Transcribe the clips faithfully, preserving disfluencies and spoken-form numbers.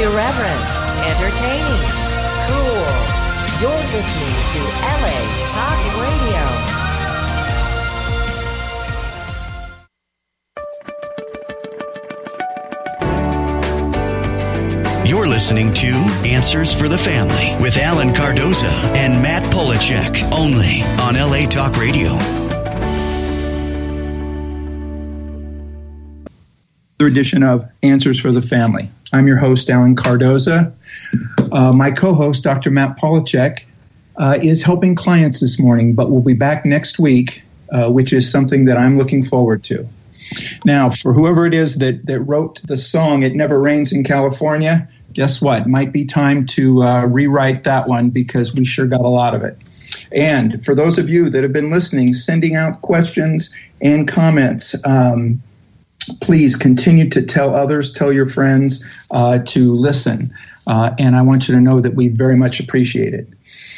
Irreverent, entertaining, cool. You're listening to L A Talk Radio. You're listening to Answers for the Family with Alan Cardoza and Matt Polachek, only on L A Talk Radio. Edition of Answers for the Family. I'm your host, Alan Cardoza. Uh, my co-host, Doctor Matt Polachek, uh, is helping clients this morning, but we'll be back next week, uh, which is something that I'm looking forward to. Now, for whoever it is that, that wrote the song, It Never Rains in California, guess what? Might be time to uh, rewrite that one because we sure got a lot of it. And for those of you that have been listening, sending out questions and comments, um, please continue to tell others, tell your friends uh, to listen. Uh, and I want you to know that we very much appreciate it.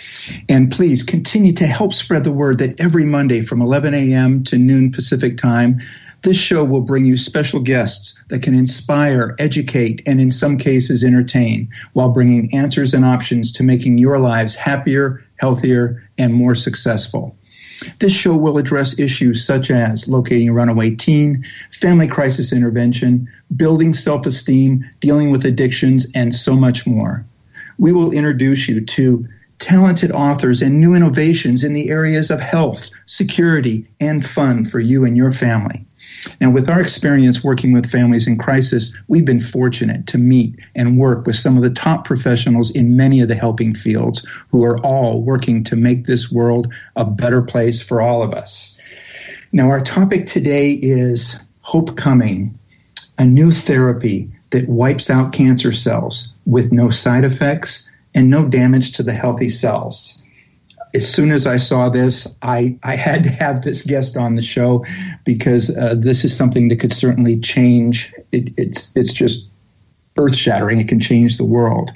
And please continue to help spread the word that every Monday from eleven a.m. to noon Pacific time, this show will bring you special guests that can inspire, educate, and in some cases entertain, while bringing answers and options to making your lives happier, healthier, and more successful. This show will address issues such as locating a runaway teen, family crisis intervention, building self-esteem, dealing with addictions, and so much more. We will introduce you to talented authors and new innovations in the areas of health, security, and fun for you and your family. Now, with our experience working with families in crisis, we've been fortunate to meet and work with some of the top professionals in many of the helping fields who are all working to make this world a better place for all of us. Now, our topic today is Hope Coming, a new therapy that wipes out cancer cells with no side effects and no damage to the healthy cells. As soon as I saw this, I, I had to have this guest on the show because uh, this is something that could certainly change. It, it's it's just earth-shattering. It can change the world.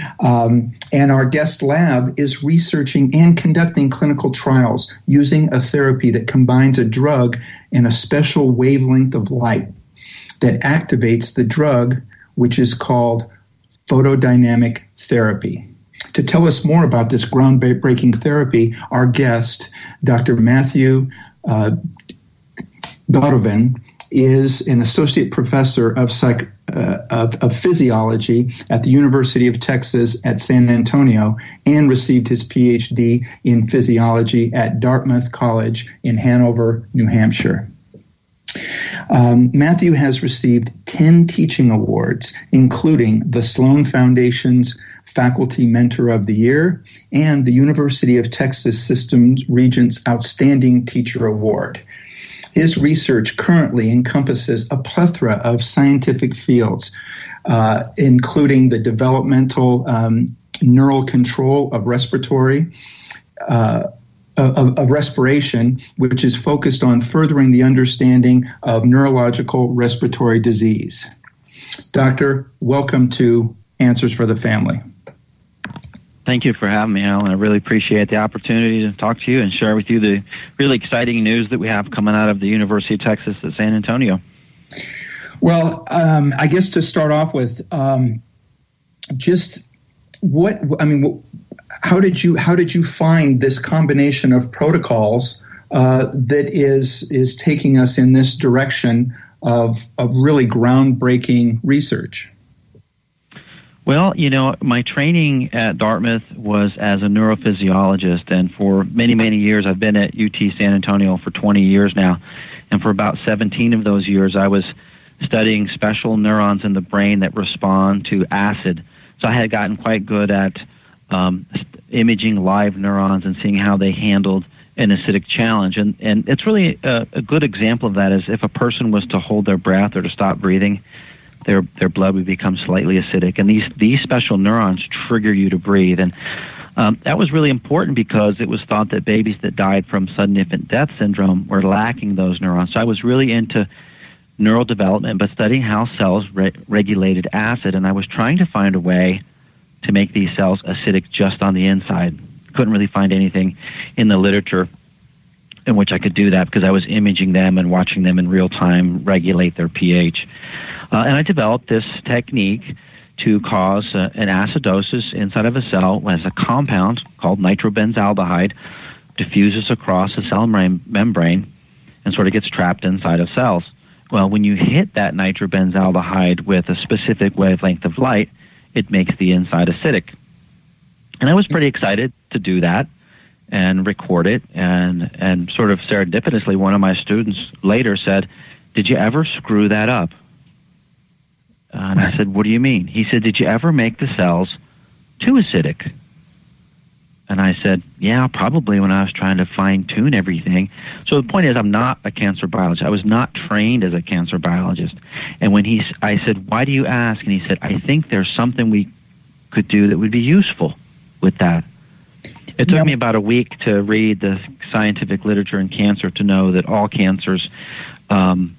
Um, and our guest lab is researching and conducting clinical trials using a therapy that combines a drug and a special wavelength of light that activates the drug, which is called photodynamic therapy. To tell us more about this groundbreaking therapy, our guest, Doctor Matthew uh, Gotovin, is an associate professor of, psych, uh, of, of physiology at the University of Texas at San Antonio and received his P H D in physiology at Dartmouth College in Hanover, New Hampshire. Um, Matthew has received ten teaching awards, including the Sloan Foundation's Faculty Mentor of the Year and the University of Texas System Regents Outstanding Teacher Award. His research currently encompasses a plethora of scientific fields, uh, including the developmental um, neural control of respiratory, uh, of, of respiration, which is focused on furthering the understanding of neurological respiratory disease. Doctor, welcome to Answers for the Family. Thank you for having me, Alan. I really appreciate the opportunity to talk to you and share with you the really exciting news that we have coming out of the University of Texas at San Antonio. Well, um, I guess to start off with, um, just what I mean, how did you how did you find this combination of protocols uh, that is is taking us in this direction of of really groundbreaking research? Well, you know, my training at Dartmouth was as a neurophysiologist, and for many, many years, I've been at U T San Antonio for twenty years now, and for about seventeen of those years, I was studying special neurons in the brain that respond to acid. So I had gotten quite good at um, imaging live neurons and seeing how they handled an acidic challenge. And, and it's really a, a good example of that is if a person was to hold their breath or to stop breathing, their their blood would become slightly acidic. And these, these special neurons trigger you to breathe. And um, that was really important because it was thought that babies that died from sudden infant death syndrome were lacking those neurons. So I was really into neural development, but studying how cells re- regulated acid. And I was trying to find a way to make these cells acidic just on the inside. Couldn't really find anything in the literature in which I could do that because I was imaging them and watching them in real time regulate their pH. Uh, and I developed this technique to cause uh, an acidosis inside of a cell as a compound called nitrobenzaldehyde diffuses across the cell mem- membrane and sort of gets trapped inside of cells. Well, when you hit that nitrobenzaldehyde with a specific wavelength of light, it makes the inside acidic. And I was pretty excited to do that and record it, and, and sort of serendipitously, one of my students later said, "Did you ever screw that up?" And I said, "What do you mean?" He said, "Did you ever make the cells too acidic?" And I said, "Yeah, probably when I was trying to fine-tune everything." So the point is, I'm not a cancer biologist. I was not trained as a cancer biologist. And when he, I said, "Why do you ask?" And he said, "I think there's something we could do that would be useful with that." It took yep. me about a week to read the scientific literature in cancer to know that all cancers um,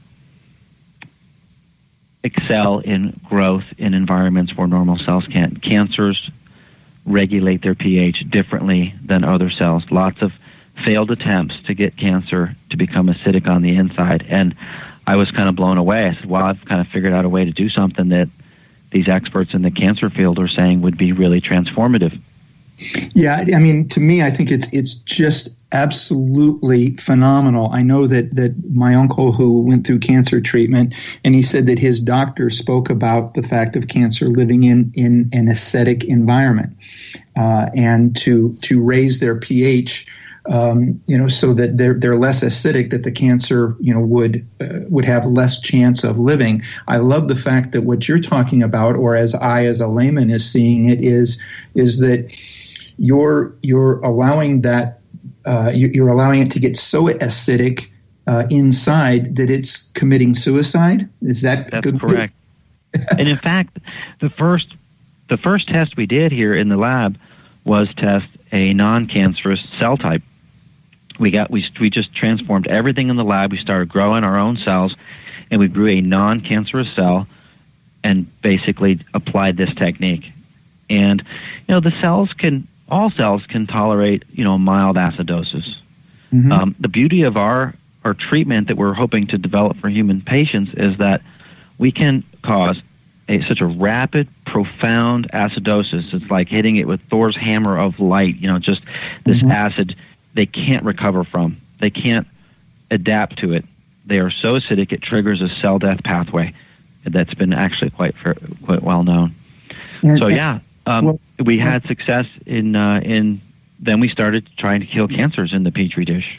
excel in growth in environments where normal cells can't. Cancers regulate their pH differently than other cells. Lots of failed attempts to get cancer to become acidic on the inside. And I was kind of blown away. I said, well, I've kind of figured out a way to do something that these experts in the cancer field are saying would be really transformative. Yeah, I mean, to me, I think it's it's just absolutely phenomenal. I know that that my uncle who went through cancer treatment, and he said that his doctor spoke about the fact of cancer living in, in an acidic environment, uh, and to to raise their pH, um, you know, so that they're they're less acidic, that the cancer, you know, would uh, would have less chance of living. I love the fact that what you're talking about, or as I as a layman is seeing it, is is that you're you're allowing that uh, you're allowing it to get so acidic uh, inside that it's committing suicide. Is that That's good? correct? And in fact, the first the first test we did here in the lab was test a non-cancerous cell type. We got we we just transformed everything in the lab. We started growing our own cells, and we grew a non-cancerous cell, and basically applied this technique. And you know, the cells can. All cells can tolerate, you know, mild acidosis. Mm-hmm. Um, the beauty of our, our treatment that we're hoping to develop for human patients is that we can cause a, such a rapid, profound acidosis. It's like hitting it with Thor's hammer of light, you know, just this mm-hmm. acid they can't recover from. They can't adapt to it. They are so acidic it triggers a cell death pathway that's been actually quite quite well known. And, so, yeah. Um, well, we had success in, uh, in, then we started trying to kill cancers in the Petri dish.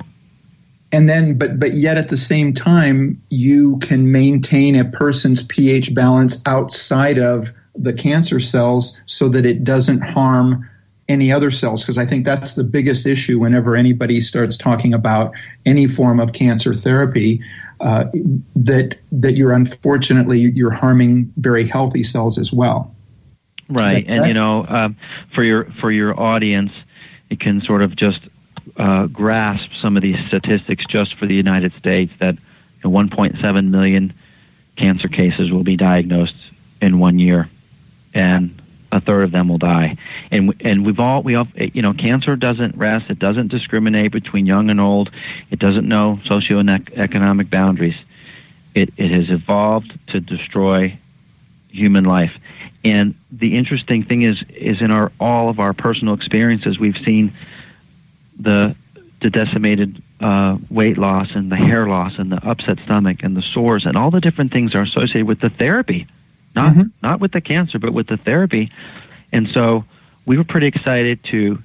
And then, but but yet at the same time, you can maintain a person's pH balance outside of the cancer cells so that it doesn't harm any other cells. Because I think that's the biggest issue whenever anybody starts talking about any form of cancer therapy, uh, that that you're unfortunately, you're harming very healthy cells as well. Right, and you know, um, for your for your audience, it can sort of just uh, grasp some of these statistics just for the United States that you know, one point seven million cancer cases will be diagnosed in one year, and a third of them will die. And and we've all we all you know, cancer doesn't rest. It doesn't discriminate between young and old. It doesn't know socioeconomic boundaries. It it has evolved to destroy human life. And the interesting thing is, is in our all of our personal experiences, we've seen the the decimated uh, weight loss and the hair loss and the upset stomach and the sores and all the different things are associated with the therapy, not mm-hmm. not with the cancer, but with the therapy. And so we were pretty excited to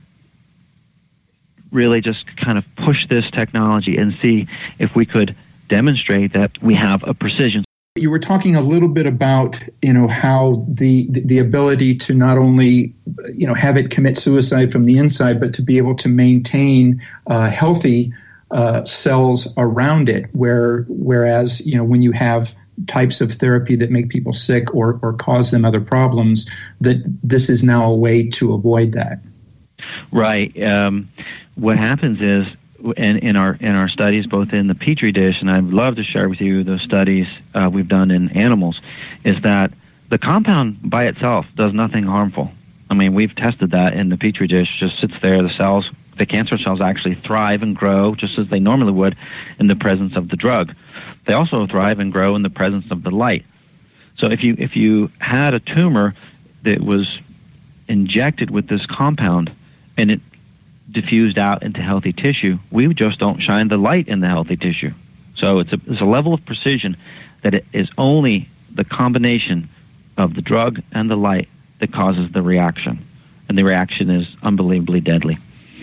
really just kind of push this technology and see if we could demonstrate that we have a precision. You were talking a little bit about, you know, how the the ability to not only, you know, have it commit suicide from the inside, but to be able to maintain uh, healthy uh, cells around it. Where whereas, you know, when you have types of therapy that make people sick or or cause them other problems, that this is now a way to avoid that. Right. Um, what happens is, In, in our in our studies, both in the Petri dish, and I'd love to share with you those studies uh, we've done in animals, is that the compound by itself does nothing harmful. I mean, we've tested that in the Petri dish. Just sits there. The cells, the cancer cells, actually thrive and grow just as they normally would in the presence of the drug. They also thrive and grow in the presence of the light. So if you if you had a tumor that was injected with this compound and it diffused out into healthy tissue, we just don't shine the light in the healthy tissue. So it's a, it's a level of precision that it is only the combination of the drug and the light that causes the reaction. And the reaction is unbelievably deadly.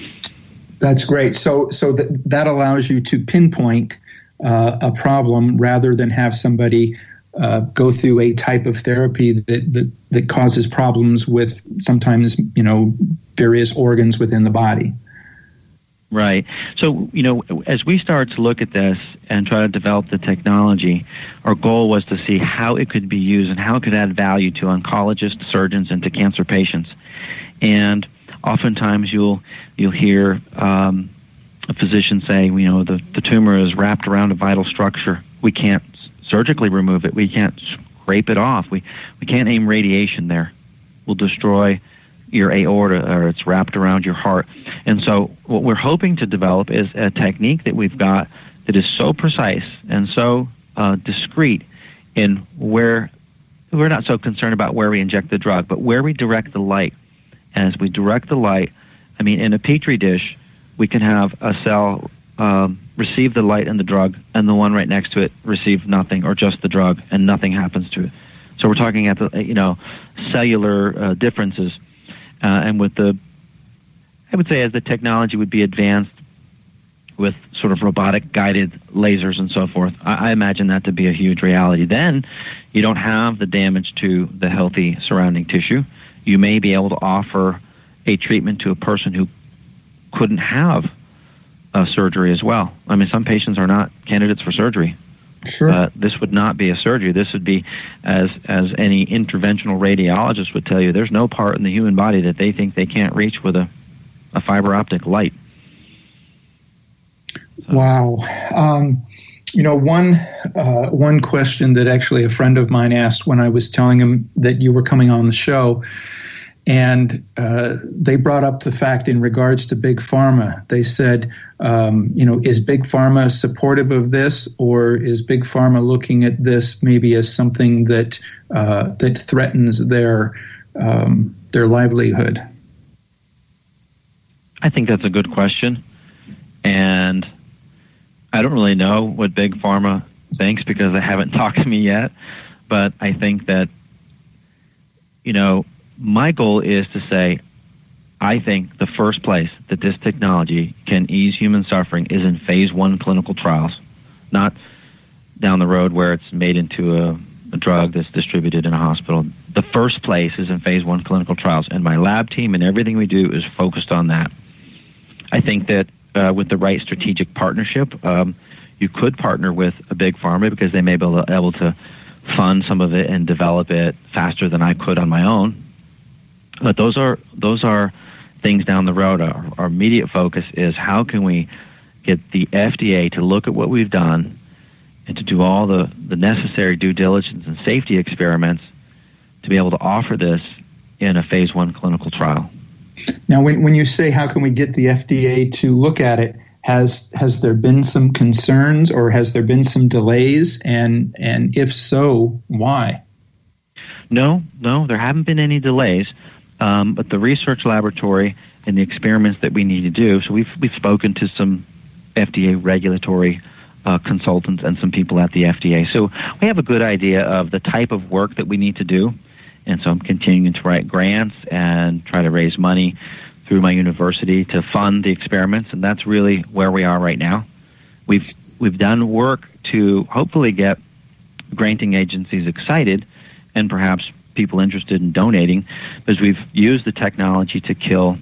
That's great. So so that, that allows you to pinpoint uh, a problem rather than have somebody uh, go through a type of therapy that, that, that causes problems with sometimes, you know, various organs within the body. Right. So, you know, as we started to look at this and try to develop the technology, our goal was to see how it could be used and how it could add value to oncologists, surgeons, and to cancer patients. And oftentimes you'll you'll hear um, a physician say, you know, the, the tumor is wrapped around a vital structure. We can't surgically remove it. We can't scrape it off. We, we can't aim radiation there. We'll destroy your aorta, or it's wrapped around your heart. And so what we're hoping to develop is a technique that we've got that is so precise and so uh, discreet in where we're not so concerned about where we inject the drug, but where we direct the light. And as we direct the light, I mean, in a Petri dish, we can have a cell um, receive the light and the drug, and the one right next to it receive nothing, or just the drug, and nothing happens to it. So we're talking at the, you know, cellular uh, differences. Uh, and with the, I would say as the technology would be advanced with sort of robotic guided lasers and so forth, I, I imagine that to be a huge reality. Then you don't have the damage to the healthy surrounding tissue. You may be able to offer a treatment to a person who couldn't have a surgery as well. I mean, some patients are not candidates for surgery. Sure. Uh, this would not be a surgery. This would be, as as any interventional radiologist would tell you, there's no part in the human body that they think they can't reach with a, a fiber optic light. So. Wow. Um, you know, one uh, one question that actually a friend of mine asked when I was telling him that you were coming on the show, and uh, they brought up the fact in regards to Big Pharma. They said, um, you know, is Big Pharma supportive of this, or is Big Pharma looking at this maybe as something that uh, that threatens their um, their livelihood? I think that's a good question, and I don't really know what Big Pharma thinks because they haven't talked to me yet. But I think that, you know, my goal is to say, I think the first place that this technology can ease human suffering is in phase one clinical trials, not down the road where it's made into a, a drug that's distributed in a hospital. The first place is in phase one clinical trials, and my lab team and everything we do is focused on that. I think that uh, with the right strategic partnership, um, you could partner with a big pharma because they may be able to, able to fund some of it and develop it faster than I could on my own. But those are those are things down the road. Our, our immediate focus is how can we get the F D A to look at what we've done and to do all the, the necessary due diligence and safety experiments to be able to offer this in a phase one clinical trial. Now, when, when you say how can we get the F D A to look at it, has has there been some concerns or has there been some delays? And, and if so, why? No, no, there haven't been any delays. Um, but the research laboratory and the experiments that we need to do, so we've we've spoken to some F D A regulatory uh, consultants and some people at the F D A. So we have a good idea of the type of work that we need to do. And so I'm continuing to write grants and try to raise money through my university to fund the experiments, and that's really where we are right now. We've we've done work to hopefully get granting agencies excited and perhaps people interested in donating, because we've used the technology to kill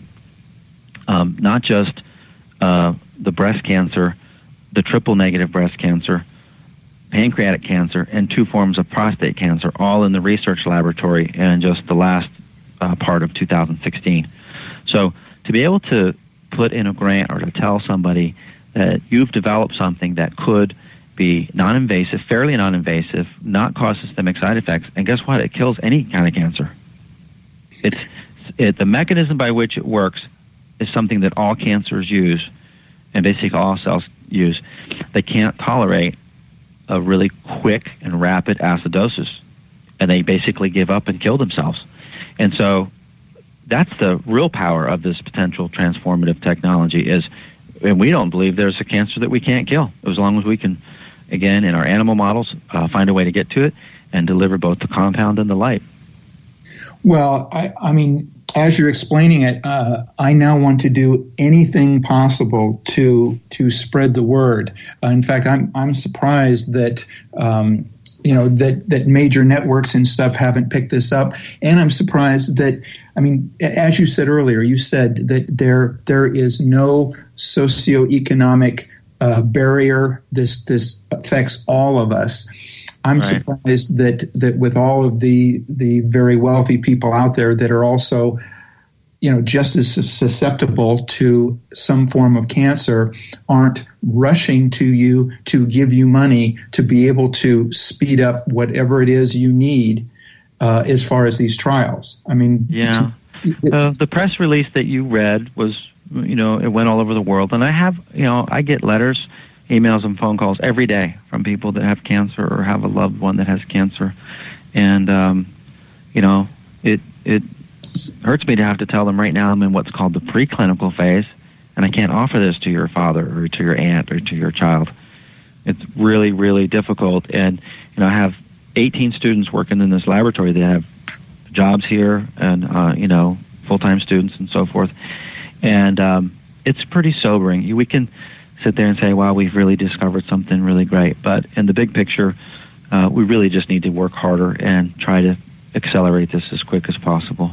um, not just uh, the breast cancer, the triple-negative breast cancer, pancreatic cancer, and two forms of prostate cancer, all in the research laboratory in just the last uh, part of two thousand sixteen. So to be able to put in a grant or to tell somebody that you've developed something that could be non-invasive, fairly non-invasive, not cause systemic side effects, and guess what? It kills any kind of cancer. It's it, the mechanism by which it works is something that all cancers use, and basically all cells use. They can't tolerate a really quick and rapid acidosis. and they basically give up and kill themselves. And so that's the real power of this potential transformative technology is, and we don't believe there's a cancer that we can't kill, as long as we can, again, in our animal models, uh, find a way to get to it and deliver both the compound and the light. Well, I, I mean, as you're explaining it, uh, I now want to do anything possible to to spread the word. Uh, in fact, I'm I'm surprised that um, you know that that major networks and stuff haven't picked this up, and I'm surprised that, I mean, as you said earlier, you said that there there is no socioeconomic uh, barrier. This this affects all of us. I'm right. surprised that that with all of the the very wealthy people out there that are also, you know, just as susceptible to some form of cancer, aren't rushing to you to give you money to be able to speed up whatever it is you need uh, as far as these trials. I mean, yeah. It, uh, the press release that you read was, you know, it went all over the world, and I have, you know, I get letters, emails, and phone calls every day from people that have cancer or have a loved one that has cancer, and um, you know, it it hurts me to have to tell them right now I'm in what's called the preclinical phase, and I can't offer this to your father or to your aunt or to your child. It's really, really difficult, and you know, I have eighteen students working in this laboratory that have jobs here, and uh, you know, full-time students and so forth, and um, it's pretty sobering. We can sit there and say, wow, we've really discovered something really great. But in the big picture, uh, we really just need to work harder and try to accelerate this as quick as possible.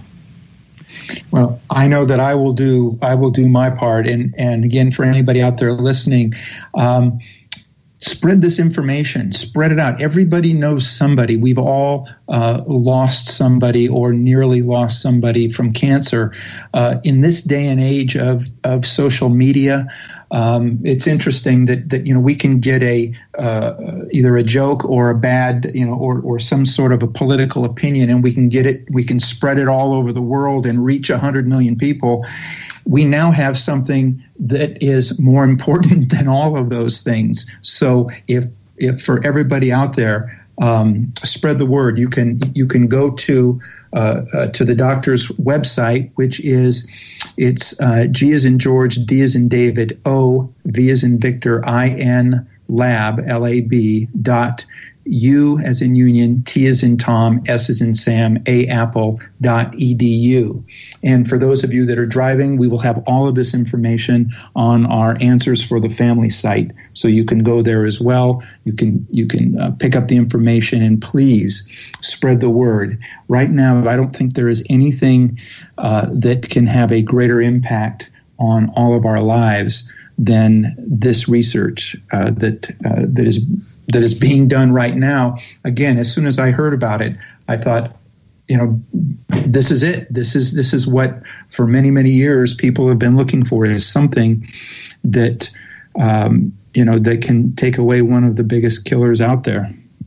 Well, I know that I will do I will do my part. And, and again, for anybody out there listening, um, spread this information, spread it out. Everybody knows somebody. We've all uh, lost somebody or nearly lost somebody from cancer. Uh, in this day and age of, of social media, Um, it's interesting that, that, you know, we can get a uh, either a joke or a bad, you know, or, or some sort of a political opinion, and we can get it, we can spread it all over the world and reach one hundred million people. We now have something that is more important than all of those things. So if if for everybody out there, um, spread the word. You can you can go to uh, uh, to the doctor's website, which is it's uh, G as in George, D as in David, O, V as in Victor, I N lab L A B dot U as in Union, T as in Tom, S as in Sam, A Apple dot E D U. And for those of you that are driving, we will have all of this information on our Answers for the Family site, so you can go there as well. You can you can uh, pick up the information, and please spread the word. Right now, I don't think there is anything uh, that can have a greater impact on all of our lives than this research uh, that uh, that is that is being done right now. Again, as soon as I heard about it, I thought, you know, this is it. This is this is what for many many years people have been looking for, is something that um, you know that can take away one of the biggest killers out there.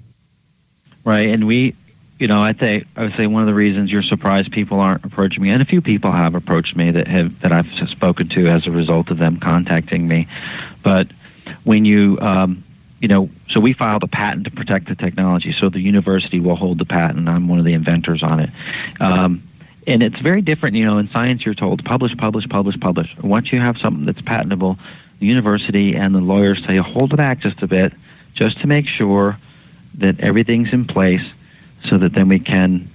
Right, and we. You know, I'd say I would say one of the reasons you're surprised people aren't approaching me, and a few people have approached me that have that I've spoken to as a result of them contacting me. But when you, um, you know, so we filed a patent to protect the technology. So the university will hold the patent. I'm one of the inventors on it, um, and it's very different. You know, in science, you're told publish, publish, publish, publish. Once you have something that's patentable, the university and the lawyers say hold it back just a bit, just to make sure that everything's in place, so that then we can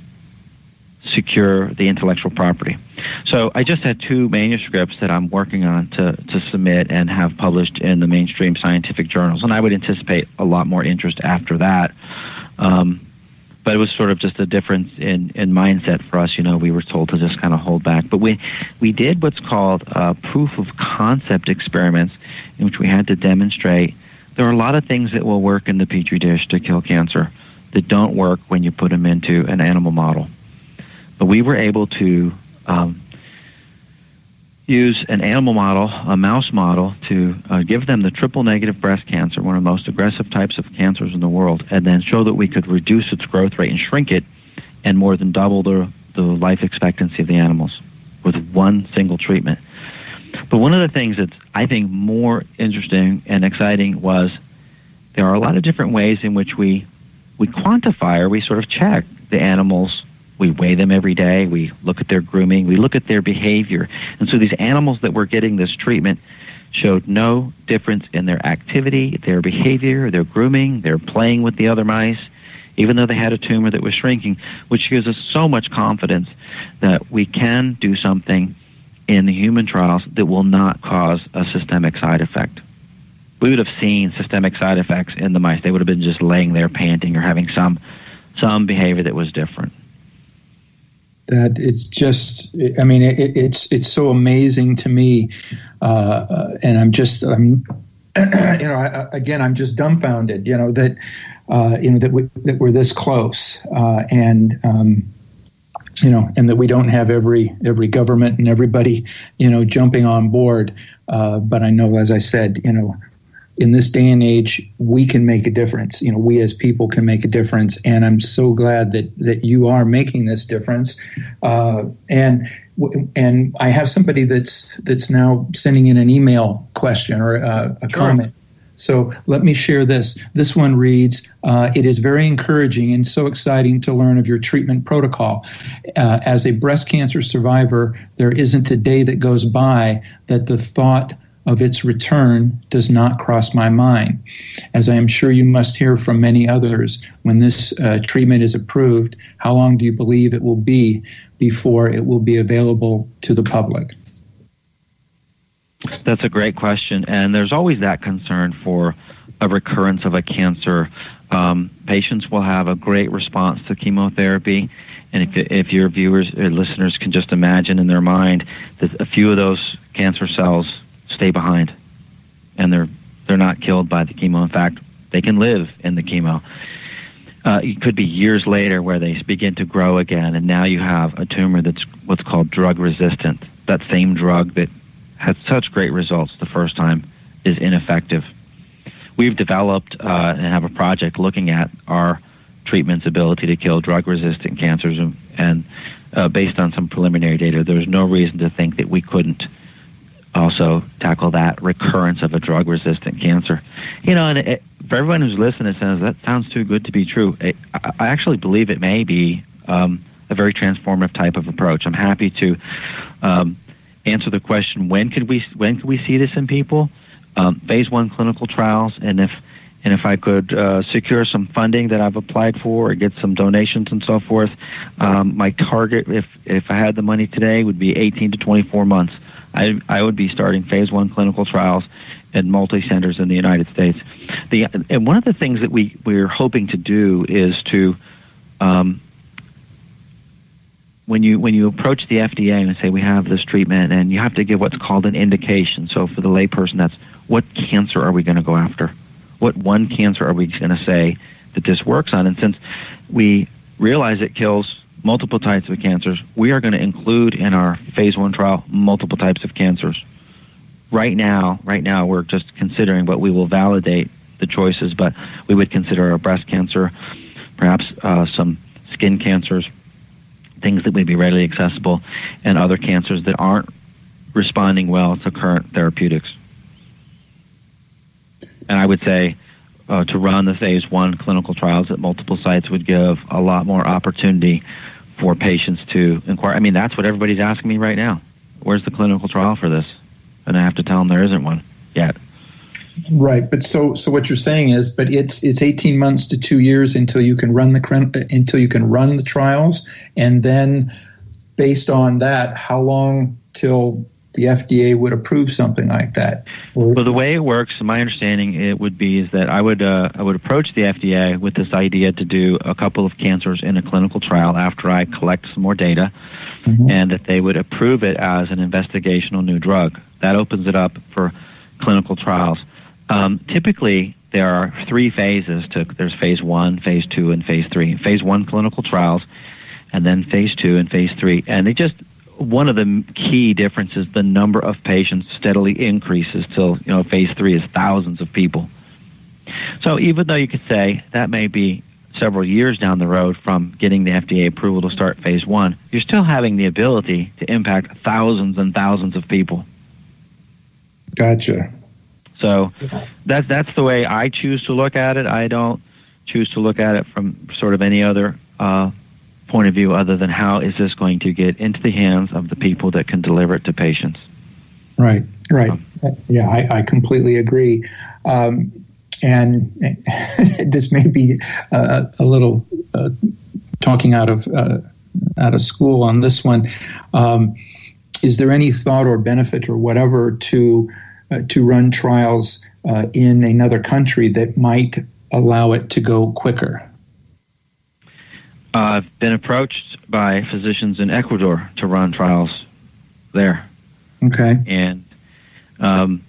secure the intellectual property. So I just had two manuscripts that I'm working on to, to submit and have published in the mainstream scientific journals, and I would anticipate a lot more interest after that. Um, but it was sort of just a difference in, in mindset for us. You know, we were told to just kind of hold back. But we, we did what's called uh, proof of concept experiments, in which we had to demonstrate there are a lot of things that will work in the Petri dish to kill cancer that don't work when you put them into an animal model. But we were able to um, use an animal model, a mouse model, to uh, give them the triple-negative breast cancer, one of the most aggressive types of cancers in the world, and then show that we could reduce its growth rate and shrink it and more than double the, the life expectancy of the animals with one single treatment. But one of the things that's, I think, more interesting and exciting was there are a lot of different ways in which we we quantify or we sort of check the animals. We weigh them every day. We look at their grooming. We look at their behavior. And so these animals that were getting this treatment showed no difference in their activity, their behavior, their grooming, their playing with the other mice, even though they had a tumor that was shrinking, which gives us so much confidence that we can do something in the human trials that will not cause a systemic side effect. We would have seen systemic side effects in the mice. They would have been just laying there panting or having some some behavior that was different. That it's just, I mean, it, it's it's so amazing to me, uh, and I'm just, I'm, you know, I, again, I'm just dumbfounded, you know, that, uh, you know, that we, that we're this close, uh, and, um, you know, and that we don't have every every government and everybody, you know, jumping on board. Uh, but I know, as I said, you know, in this day and age, we can make a difference. You know, we as people can make a difference, and I'm so glad that that you are making this difference. Uh, and and I have somebody that's that's now sending in an email question or uh, a Sure. comment. So let me share this. This one reads, uh, it is very encouraging and so exciting to learn of your treatment protocol. Uh, as a breast cancer survivor, there isn't a day that goes by that the thought of its return does not cross my mind. As I am sure you must hear from many others, when this uh, treatment is approved, how long do you believe it will be before it will be available to the public? That's a great question, and there's always that concern for a recurrence of a cancer. Um, patients will have a great response to chemotherapy, and if, if your viewers or listeners can just imagine in their mind that a few of those cancer cells stay behind, and they're they're not killed by the chemo. In fact, they can live in the chemo. Uh, it could be years later where they begin to grow again, and now you have a tumor that's what's called drug resistant. That same drug that had such great results the first time is ineffective. We've developed uh, and have a project looking at our treatment's ability to kill drug-resistant cancers, and, and uh, based on some preliminary data, there's no reason to think that we couldn't also tackle that recurrence of a drug-resistant cancer. You know, and it, for everyone who's listening, says that sounds too good to be true. It, I, I actually believe it may be um, a very transformative type of approach. I'm happy to um, answer the question: when could we when could we see this in people? Um, phase one clinical trials, and if and if I could uh, secure some funding that I've applied for, or get some donations and so forth, um, my target, if if I had the money today, would be eighteen to twenty-four months. I I would be starting phase one clinical trials at multi-centers in the United States. The and one of the things that we we're hoping to do is to um, When you when you approach the F D A and say we have this treatment, and you have to give what's called an indication. So for the layperson, that's what cancer are we going to go after? What one cancer are we going to say that this works on? And since we realize it kills multiple types of cancers, we are going to include in our phase one trial multiple types of cancers. Right now, right now we're just considering, but we will validate the choices. But we would consider a breast cancer, perhaps uh, some skin cancers, things that would be readily accessible, and other cancers that aren't responding well to current therapeutics. And I would say uh, to run the phase one clinical trials at multiple sites would give a lot more opportunity for patients to inquire. I mean, that's what everybody's asking me right now. Where's the clinical trial for this? And I have to tell them there isn't one yet. Right, but so so what you're saying is, but it's it's eighteen months to two years until you can run the until you can run the trials, and then based on that, how long till the F D A would approve something like that? Or, well, the way it works, my understanding, it would be is that I would uh, I would approach the F D A with this idea to do a couple of cancers in a clinical trial after I collect some more data, mm-hmm. and that they would approve it as an investigational new drug. That opens it up for clinical trials. Um, typically, there are three phases. To, there's phase one, phase two, and phase three. Phase one clinical trials, and then phase two and phase three. And they just one of the key differences, the number of patients steadily increases till you know phase three is thousands of people. So even though you could say that may be several years down the road from getting the F D A approval to start phase one, you're still having the ability to impact thousands and thousands of people. Gotcha. So that's that's the way I choose to look at it. I don't choose to look at it from sort of any other uh, point of view other than how is this going to get into the hands of the people that can deliver it to patients. Right, right. Um, yeah, I, I completely agree. Um, and this may be uh, a little uh, talking out of uh, out of school on this one. Um, is there any thought or benefit or whatever to uh, to run trials uh, in another country that might allow it to go quicker? Uh, I've been approached by physicians in Ecuador to run trials there. Okay. And um,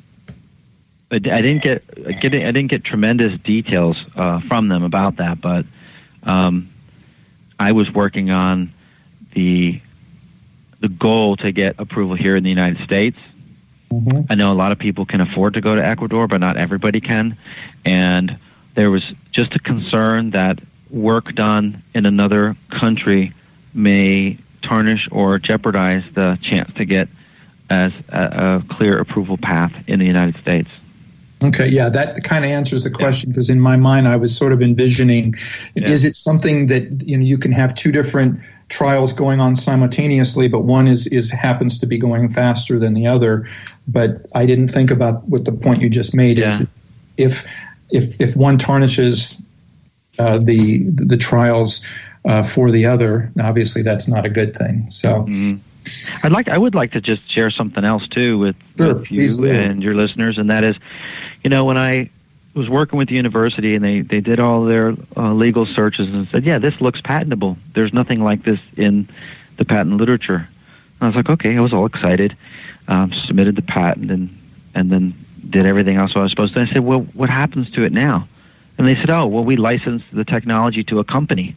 I, I didn't get, get I didn't get tremendous details uh, from them about that, but um, I was working on the the goal to get approval here in the United States. Mm-hmm. I know a lot of people can afford to go to Ecuador, but not everybody can. And there was just a concern that work done in another country may tarnish or jeopardize the chance to get as a, a clear approval path in the United States. Okay, yeah, that kind of answers the question, because in my mind I was sort of envisioning, yeah. is it something that you know you can have two different trials going on simultaneously, but one is, is happens to be going faster than the other? But I didn't think about what the point you just made yeah. is if if if one tarnishes uh, the the trials uh, for the other, obviously that's not a good thing. So. Mm-hmm. I'd like I would like to just share something else too with, sure, with you and your listeners, and that is, you know, when I was working with the university and they, they did all their uh, legal searches and said, yeah, this looks patentable. There's nothing like this in the patent literature. And I was like, okay, I was all excited, um, submitted the patent and and then did everything else I was supposed to. And I said, well, what happens to it now? And they said, oh, well, we licensed the technology to a company,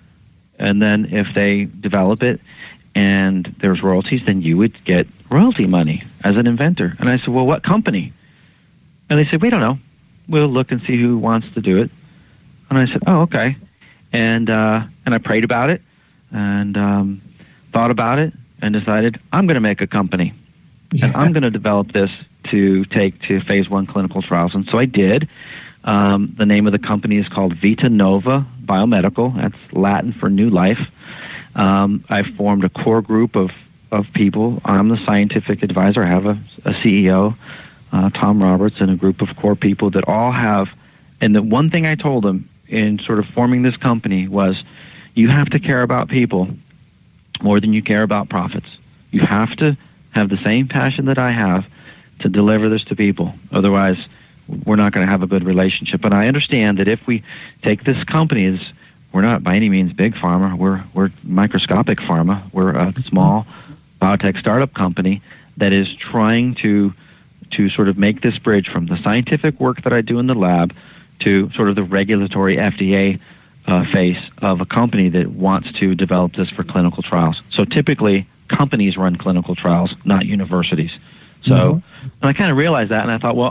and then if they develop it and there's royalties, then you would get royalty money as an inventor. And I said, well, what company? And they said, we don't know. We'll look and see who wants to do it. And I said, oh, okay. And uh, and I prayed about it and um, thought about it and decided I'm going to make a company. Yeah. And I'm going to develop this to take to phase one clinical trials. And so I did. Um, the name of the company is called Vita Nova Biomedical. That's Latin for new life. Um, I've formed a core group of, of people. I'm the scientific advisor. I have a, a C E O, uh, Tom Roberts, and a group of core people that all have, and the one thing I told them in sort of forming this company was, you have to care about people more than you care about profits. You have to have the same passion that I have to deliver this to people. Otherwise, we're not going to have a good relationship. And I understand that if we take this company as, we're not by any means big pharma. We're we're microscopic pharma. We're a small biotech startup company that is trying to to sort of make this bridge from the scientific work that I do in the lab to sort of the regulatory F D A uh, face of a company that wants to develop this for clinical trials. So typically, companies run clinical trials, not universities. So mm-hmm. and I kind of realized that, and I thought, well,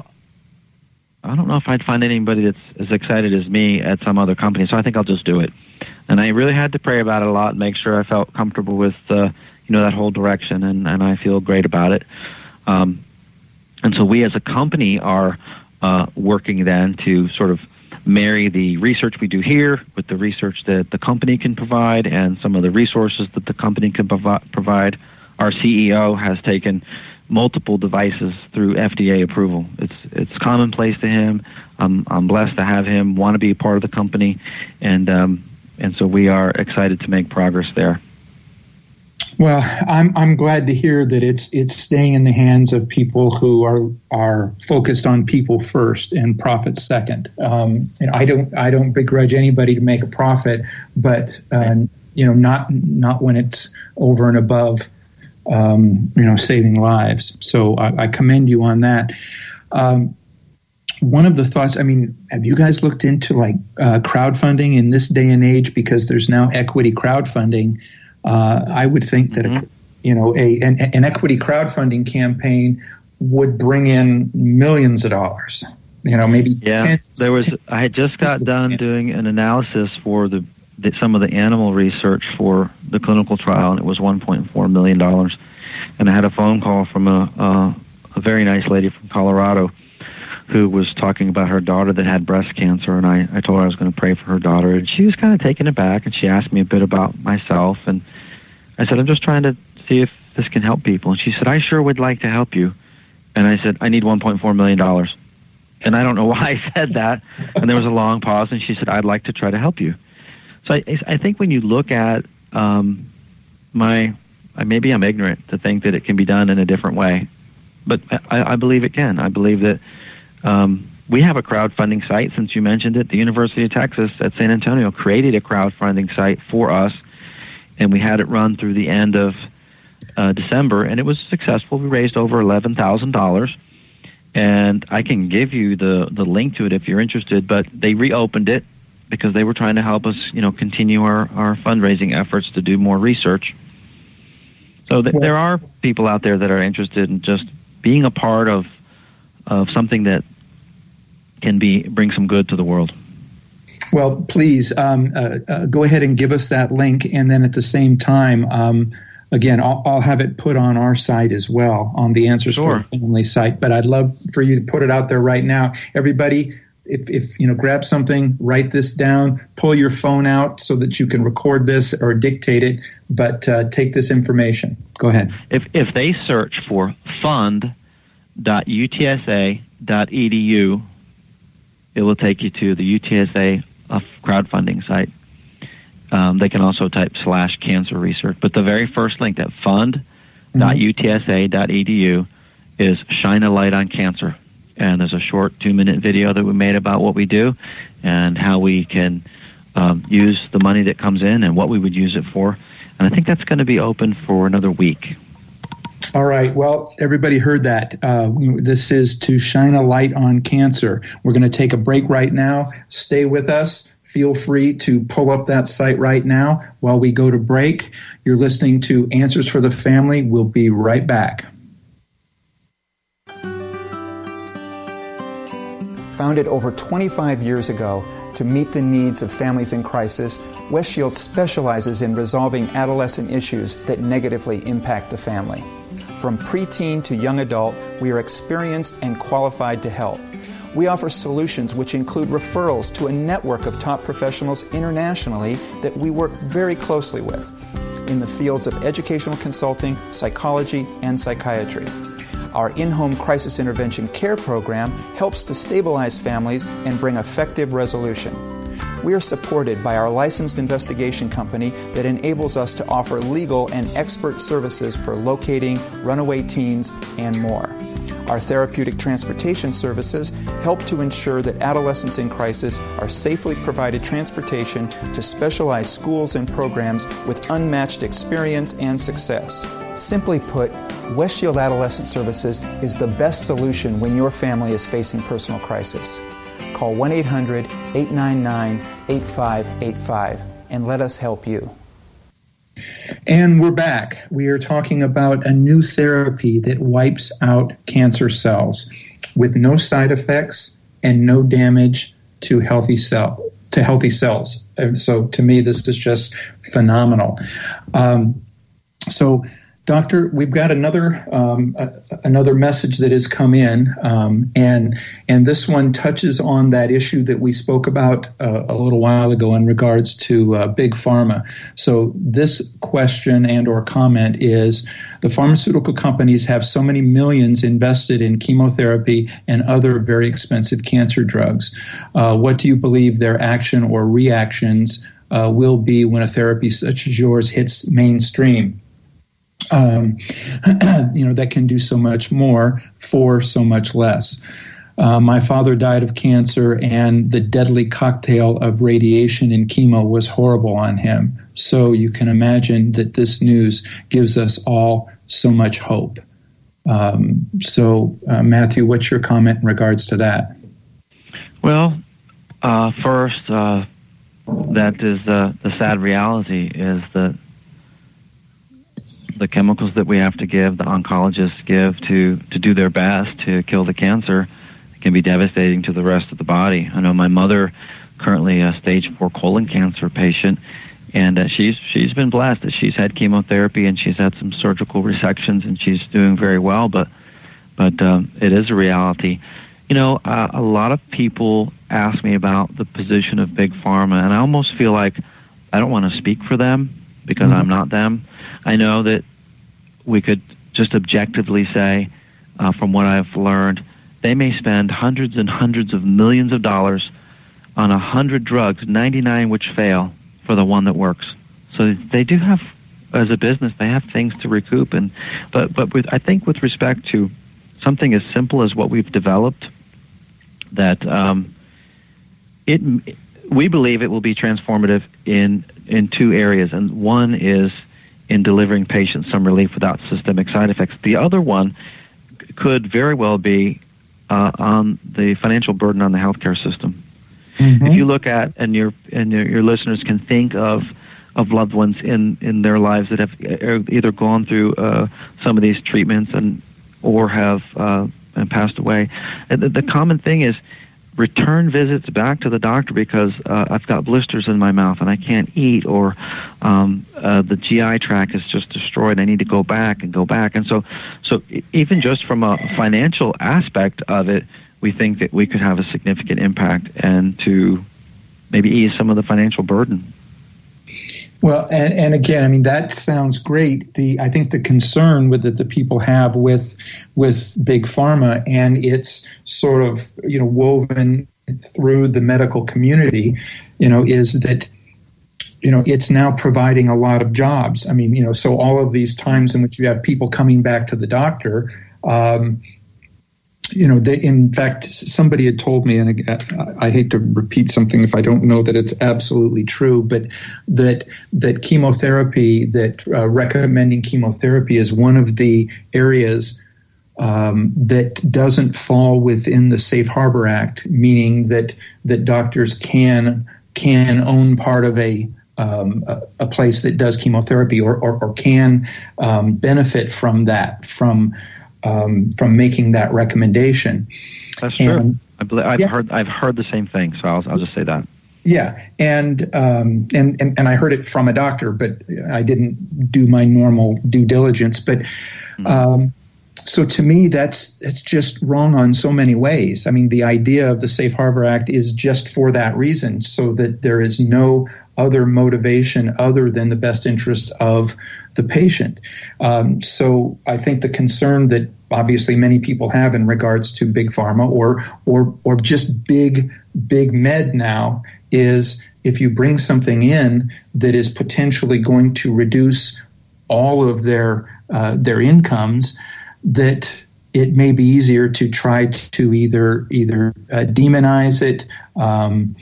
I don't know if I'd find anybody that's as excited as me at some other company, so I think I'll just do it. And I really had to pray about it a lot and make sure I felt comfortable with, uh, you know, that whole direction, and, and I feel great about it. Um, and so we as a company are uh, working then to sort of marry the research we do here with the research that the company can provide and some of the resources that the company can provi- provide. Our C E O has taken multiple devices through F D A approval. It's it's commonplace to him. I'm I'm blessed to have him want to be a part of the company, and um, and so we are excited to make progress there. Well, I'm I'm glad to hear that it's it's staying in the hands of people who are are focused on people first and profit second. Um, and I don't I don't begrudge anybody to make a profit, but uh, you know not not when it's over and above. Um, you know, saving lives. So I, I commend you on that. Um, one of the thoughts, I mean, have you guys looked into like uh, crowdfunding in this day and age? Because there's now equity crowdfunding. Uh, I would think that, mm-hmm. a, you know, a an, an equity crowdfunding campaign would bring in millions of dollars. You know, maybe yeah. tens, there was. tens, I had just got done doing an analysis for the. Did some of the animal research for the clinical trial, and it was one point four million dollars. And I had a phone call from a, a, a very nice lady from Colorado who was talking about her daughter that had breast cancer, and I, I told her I was going to pray for her daughter, and she was kind of taken aback, and she asked me a bit about myself, and I said, I'm just trying to see if this can help people. And she said, I sure would like to help you. And I said, I need one point four million dollars. And I don't know why I said that, and there was a long pause, and she said, I'd like to try to help you. So I, I think when you look at um, my, maybe I'm ignorant to think that it can be done in a different way, but I, I believe it can. I believe that Um, we have a crowdfunding site, since you mentioned it. The University of Texas at San Antonio created a crowdfunding site for us, and we had it run through the end of uh, December, and it was successful. We raised over eleven thousand dollars, and I can give you the, the link to it if you're interested, but they reopened it because they were trying to help us, you know, continue our, our fundraising efforts to do more research. So th- there are people out there that are interested in just being a part of of something that can be bring some good to the world. Well, please um, uh, uh, go ahead and give us that link, and then at the same time, um, again, I'll, I'll have it put on our site as well, on the Answers Sure. for the Family site. But I'd love for you to put it out there right now. Everybody, if, if you know, grab something, write this down, pull your phone out so that you can record this or dictate it. But uh, take this information. Go ahead. If if they search for fund dot U T S A dot E D U, it will take you to the U T S A uh, crowdfunding site. Um, they can also type slash cancer research. But the very first link, that fund dot U T S A dot E D U, is Shine a Light on Cancer. And there's a short two-minute video that we made about what we do and how we can um, use the money that comes in and what we would use it for. And I think that's going to be open for another week. All right. Well, everybody heard that. Uh, this is to shine a light on cancer. We're going to take a break right now. Stay with us. Feel free to pull up that site right now while we go to break. You're listening to Answers for the Family. We'll be right back. Founded over twenty-five years ago to meet the needs of families in crisis, West Shield specializes in resolving adolescent issues that negatively impact the family. From preteen to young adult, we are experienced and qualified to help. We offer solutions which include referrals to a network of top professionals internationally that we work very closely with in the fields of educational consulting, psychology, and psychiatry. Our in-home crisis intervention care program helps to stabilize families and bring effective resolution. We are supported by our licensed investigation company that enables us to offer legal and expert services for locating runaway teens and more. Our therapeutic transportation services help to ensure that adolescents in crisis are safely provided transportation to specialized schools and programs with unmatched experience and success. Simply put, West Shield Adolescent Services is the best solution when your family is facing personal crisis. Call one eight hundred eight nine nine eight five eight five and let us help you. And we're back. We are talking about a new therapy that wipes out cancer cells with no side effects and no damage to healthy cell to healthy cells. So to me, this is just phenomenal. Um, so. Doctor, we've got another um, uh, another message that has come in, um, and and this one touches on that issue that we spoke about uh, a little while ago in regards to uh, big pharma. So this question and or comment is: the pharmaceutical companies have so many millions invested in chemotherapy and other very expensive cancer drugs. Uh, what do you believe their action or reactions uh, will be when a therapy such as yours hits mainstream? Um, you know, that can do so much more for so much less. Uh, my father died of cancer, and the deadly cocktail of radiation and chemo was horrible on him. So you can imagine that this news gives us all so much hope. Um, so, uh, Matthew, what's your comment in regards to that? Well, uh, first, uh, that is uh, the sad reality is that the chemicals that we have to give, the oncologists give to, to do their best to kill the cancer, can be devastating to the rest of the body. I know my mother, currently a stage four colon cancer patient, and uh, she's she's been blessed that she's had chemotherapy and she's had some surgical resections and she's doing very well. But but um, it is a reality, You know, uh, a lot of people ask me about the position of Big Pharma, and I almost feel like I don't want to speak for them because mm-hmm. I'm not them. I know that we could just objectively say, uh, from what I've learned, they may spend hundreds and hundreds of millions of dollars on a hundred drugs, ninety-nine which fail, for the one that works. So they do have, as a business, they have things to recoup. And but but with, I think with respect to something as simple as what we've developed, that um, it we believe it will be transformative in in two areas, and one is in delivering patients some relief without systemic side effects. The other one could very well be uh, on the financial burden on the healthcare system. Mm-hmm. If you look at, and your and your, your listeners can think of of loved ones in, in their lives that have either gone through uh, some of these treatments and or have uh, and passed away, the, the common thing is return visits back to the doctor because uh, I've got blisters in my mouth and I can't eat, or um, uh, the G I tract is just destroyed. I need to go back and go back. And so, so even just from a financial aspect of it, we think that we could have a significant impact and to maybe ease some of the financial burden. Well, and, and again, I mean, that sounds great. The I think the concern with that the people have with with Big Pharma, and it's sort of, you know, woven through the medical community, you know, is that, you know, it's now providing a lot of jobs. I mean, you know, so all of these times in which you have people coming back to the doctor, um, you know, they, in fact, somebody had told me, and again, I hate to repeat something if I don't know that it's absolutely true, but that that chemotherapy, that uh, recommending chemotherapy is one of the areas um, that doesn't fall within the Safe Harbor Act, meaning that that doctors can can own part of a Um, a, a place that does chemotherapy, or, or, or can um, benefit from that, from um, from making that recommendation. That's true. And, I believe, I've yeah. heard I've heard the same thing, so I'll, I'll just say that. Yeah, and, um, and and and I heard it from a doctor, but I didn't do my normal due diligence. But mm-hmm. um, so to me, that's that's just wrong on so many ways. I mean, the idea of the Safe Harbor Act is just for that reason, so that there is no other motivation other than the best interest of the patient. Um, so I think the concern that obviously many people have in regards to Big Pharma or or or just big big med now is if you bring something in that is potentially going to reduce all of their uh, their incomes, that it may be easier to try to either either uh, demonize it um,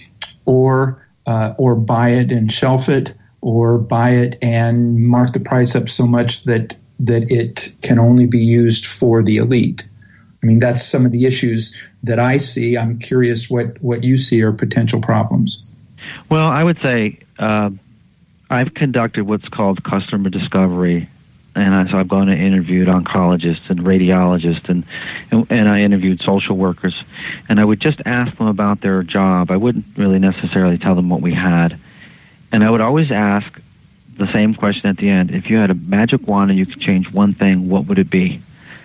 or Uh, or buy it and shelf it, or buy it and mark the price up so much that that it can only be used for the elite. I mean, that's some of the issues that I see. I'm curious what, what you see are potential problems. Well, I would say uh, I've conducted what's called customer discovery, and I, so I've gone and interviewed oncologists and radiologists, and, and and I interviewed social workers, and I would just ask them about their job. I wouldn't really necessarily tell them what we had, and I would always ask the same question at the end: if you had a magic wand and you could change one thing, what would it be?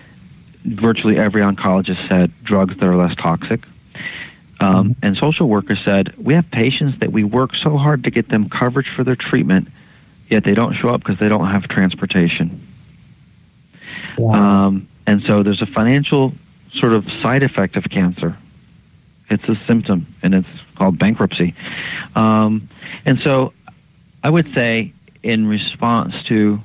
Virtually every oncologist said drugs that are less toxic. Um, and social workers said, we have patients that we work so hard to get them coverage for their treatment, yet they don't show up because they don't have transportation. Wow. Um, and so there's a financial sort of side effect of cancer. It's a symptom, and it's called bankruptcy. Um, and so I would say in response to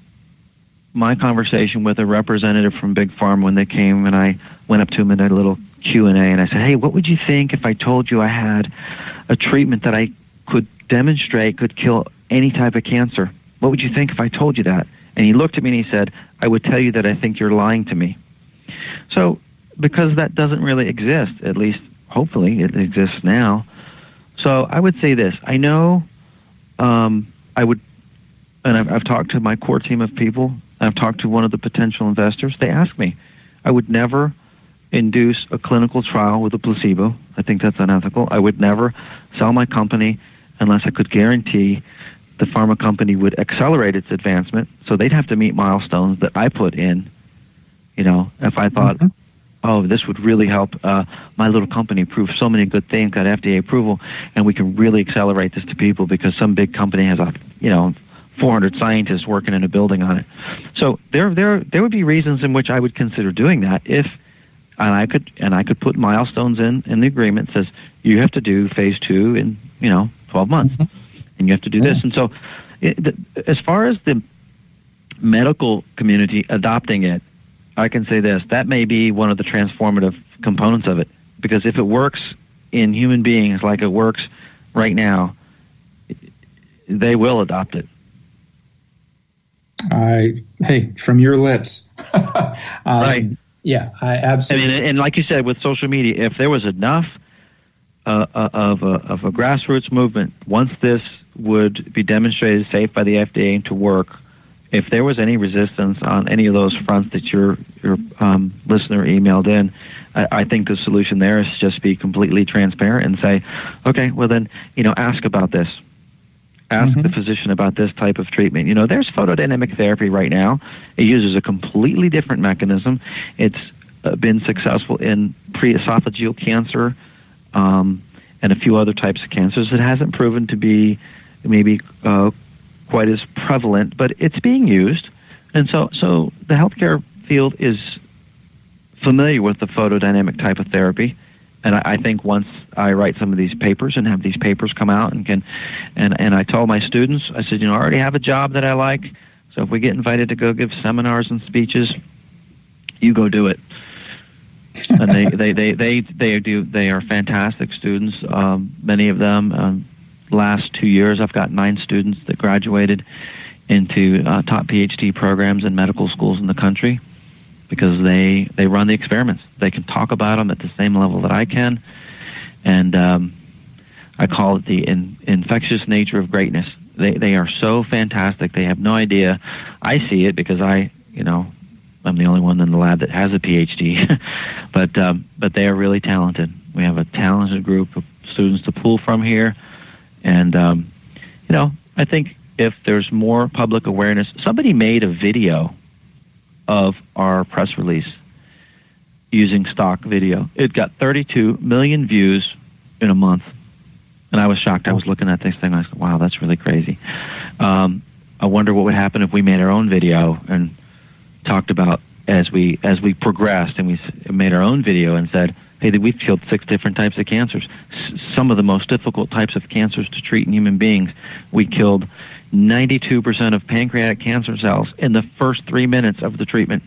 my conversation with a representative from Big Pharma when they came, and I went up to him in a little Q and A, and I said, hey, what would you think if I told you I had a treatment that I could demonstrate could kill any type of cancer? What would you think if I told you that? And he looked at me and he said, I would tell you that I think you're lying to me. So because that doesn't really exist, at least hopefully it exists now. So I would say this. I know um, I would, and I've, I've talked to my core team of people. I've talked to one of the potential investors. They asked me. I would never induce a clinical trial with a placebo. I think that's unethical. I would never sell my company unless I could guarantee the pharma company would accelerate its advancement, so they'd have to meet milestones that I put in, you know, if I thought, mm-hmm. oh, this would really help uh, my little company prove so many good things, got F D A approval, and we can really accelerate this to people because some big company has a, you know, four hundred scientists working in a building on it. So there, there, there would be reasons in which I would consider doing that if, and I could, and I could put milestones in in the agreement that says you have to do phase two in, you know, twelve months, mm-hmm. and you have to do yeah. this. And so, it, the, as far as the medical community adopting it, I can say this: that may be one of the transformative components of it, because if it works in human beings like it works right now, they will adopt it. I hey, from your lips, um, right? Yeah, I absolutely. I mean, and like you said, with social media, if there was enough uh, of a of a grassroots movement, once this would be demonstrated safe by the F D A to work, if there was any resistance on any of those fronts that your your um, listener emailed in, I, I think the solution there is just be completely transparent and say, okay, well then, you know, ask about this. Ask mm-hmm. the physician about this type of treatment. You know, there's photodynamic therapy right now. It uses a completely different mechanism. It's uh, been successful in pre-esophageal cancer um, and a few other types of cancers. It hasn't proven to be maybe uh, quite as prevalent, but it's being used. And so, so the healthcare field is familiar with the photodynamic type of therapy. And I, I think once I write some of these papers and have these papers come out and can, and, and I told my students, I said, you know, I already have a job that I like. So if we get invited to go give seminars and speeches, you go do it. And they, they, they, they, they do, they are fantastic students. Um, many of them, um, last two years, I've got nine students that graduated into uh, top PhD programs in medical schools in the country, because they, they run the experiments. They can talk about them at the same level that I can. And um, I call it the in, infectious nature of greatness. They they are so fantastic. They have no idea. I see it because I, you know, I'm the only one in the lab that has a PhD. but um, but they are really talented. We have a talented group of students to pull from here. And, um, you know, I think if there's more public awareness, somebody made a video of our press release using stock video. It got thirty-two million views in a month. And I was shocked. I was looking at this thing, and I said, wow, that's really crazy. Um, I wonder what would happen if we made our own video and talked about as we as we progressed and we made our own video and said, hey, we've killed six different types of cancers. S- some of the most difficult types of cancers to treat in human beings. We killed ninety-two percent of pancreatic cancer cells in the first three minutes of the treatment.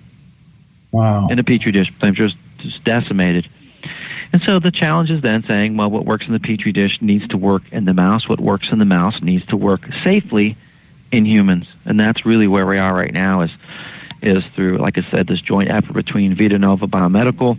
Wow. In a Petri dish. They're just, just decimated. And so the challenge is then saying, well, what works in the Petri dish needs to work in the mouse. What works in the mouse needs to work safely in humans. And that's really where we are right now is, is through, like I said, this joint effort between VitaNova Biomedical,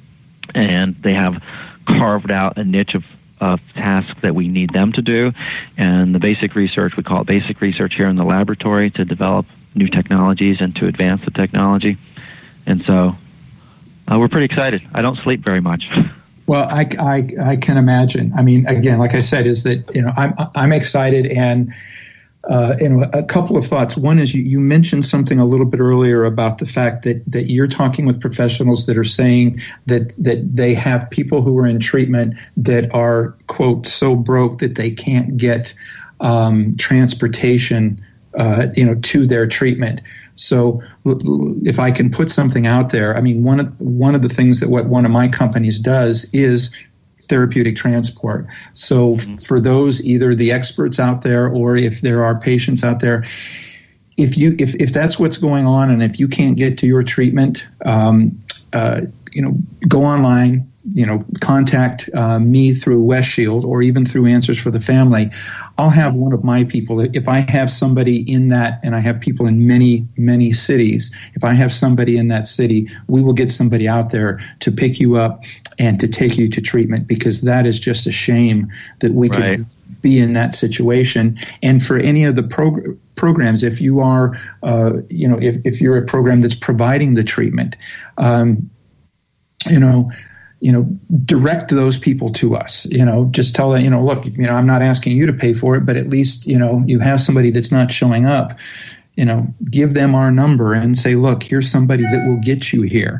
and they have carved out a niche of of tasks that we need them to do, and the basic research, we call it basic research here in the laboratory to develop new technologies and to advance the technology. And so uh, we're pretty excited. I don't sleep very much. Well, I, I, I can imagine. I mean, again, like I said, is that, you know, I'm, I'm excited, and Uh, and a couple of thoughts. One is you, you mentioned something a little bit earlier about the fact that, that you're talking with professionals that are saying that, that they have people who are in treatment that are, quote, so broke that they can't get um, transportation, uh, you know, to their treatment. So if I can put something out there, I mean, one of, one of the things that what one of my companies does is therapeutic transport. So for those, either the experts out there or if there are patients out there, if you if, if that's what's going on and if you can't get to your treatment, um, uh, you know, go online, you know, contact uh, me through West Shield or even through Answers for the Family. I'll have one of my people. If I have somebody in that, and I have people in many, many cities, if I have somebody in that city, we will get somebody out there to pick you up and to take you to treatment, because that is just a shame that we right. could be in that situation. And for any of the prog- programs, if you are, uh, you know, if, if you're a program that's providing the treatment, um, you know, you know, direct those people to us, you know, just tell them, you know, look, you know, I'm not asking you to pay for it, but at least, you know, you have somebody that's not showing up, you know, give them our number and say, look, here's somebody that will get you here.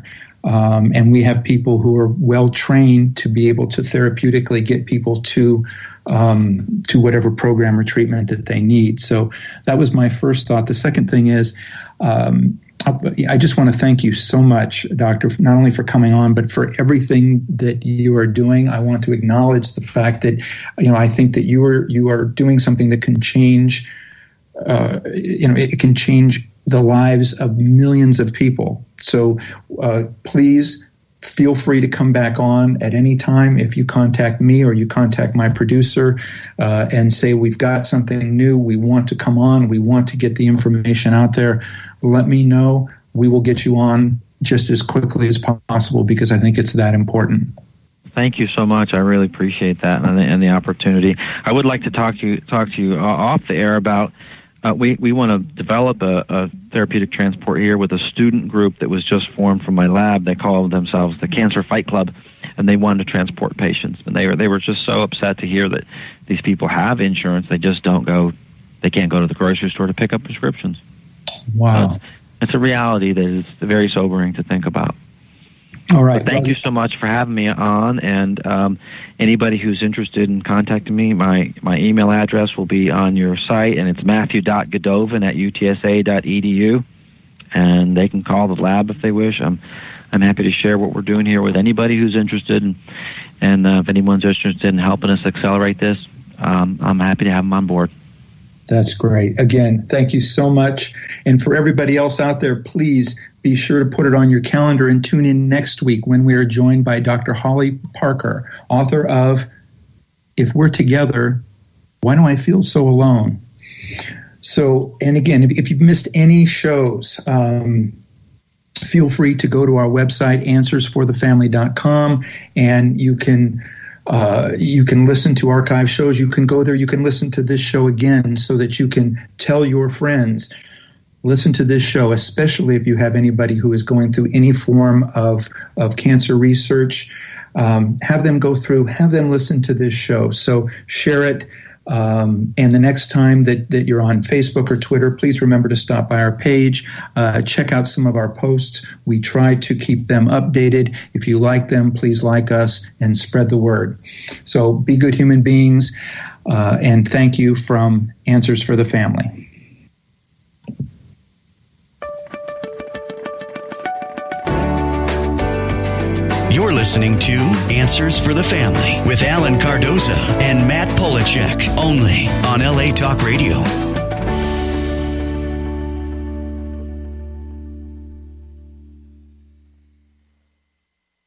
Um, and we have people who are well trained to be able to therapeutically get people to um, to whatever program or treatment that they need. So that was my first thought. The second thing is, um, I just want to thank you so much, Doctor, not only for coming on, but for everything that you are doing. I want to acknowledge the fact that, you know, I think that you are you are doing something that can change, uh, you know, it can change the lives of millions of people. So uh, please feel free to come back on at any time if you contact me or you contact my producer uh, and say, we've got something new, we want to come on, we want to get the information out there. Let me know. We will get you on just as quickly as possible because I think it's that important. Thank you so much. I really appreciate that and the, and the opportunity. I would like to talk to you, talk to you uh, off the air about Uh, we, we want to develop a, a therapeutic transport here with a student group that was just formed from my lab. They call themselves the Cancer Fight Club, and they wanted to transport patients. And they were they were just so upset to hear that these people have insurance. They just don't go, they can't go to the grocery store to pick up prescriptions. Wow. So it's, it's a reality that is very sobering to think about. All right. But thank well, you so much for having me on, and um, anybody who's interested in contacting me, my, my email address will be on your site, and it's matthew dot godovan at u t s a dot e d u, and they can call the lab if they wish. I'm I'm happy to share what we're doing here with anybody who's interested, and, and uh, if anyone's interested in helping us accelerate this, um, I'm happy to have them on board. That's great. Again, thank you so much. And for everybody else out there, please be sure to put it on your calendar and tune in next week when we are joined by Doctor Holly Parker, author of If We're Together, Why Do I Feel So Alone? So, and again, if, if you've missed any shows, um, feel free to go to our website, answers for the family dot com, and you can Uh, you can listen to archive shows. You can go there. You can listen to this show again so that you can tell your friends, listen to this show, especially if you have anybody who is going through any form of, of cancer research. Um, have them go through, have them listen to this show. So share it. Um, and the next time that, that you're on Facebook or Twitter, please remember to stop by our page, uh, check out some of our posts. We try to keep them updated. If you like them, please like us and spread the word. So be good human beings, uh, and thank you from Answers for the Family. You're listening to Answers for the Family with Alan Cardoza and Matt Polachek, only on L A Talk Radio.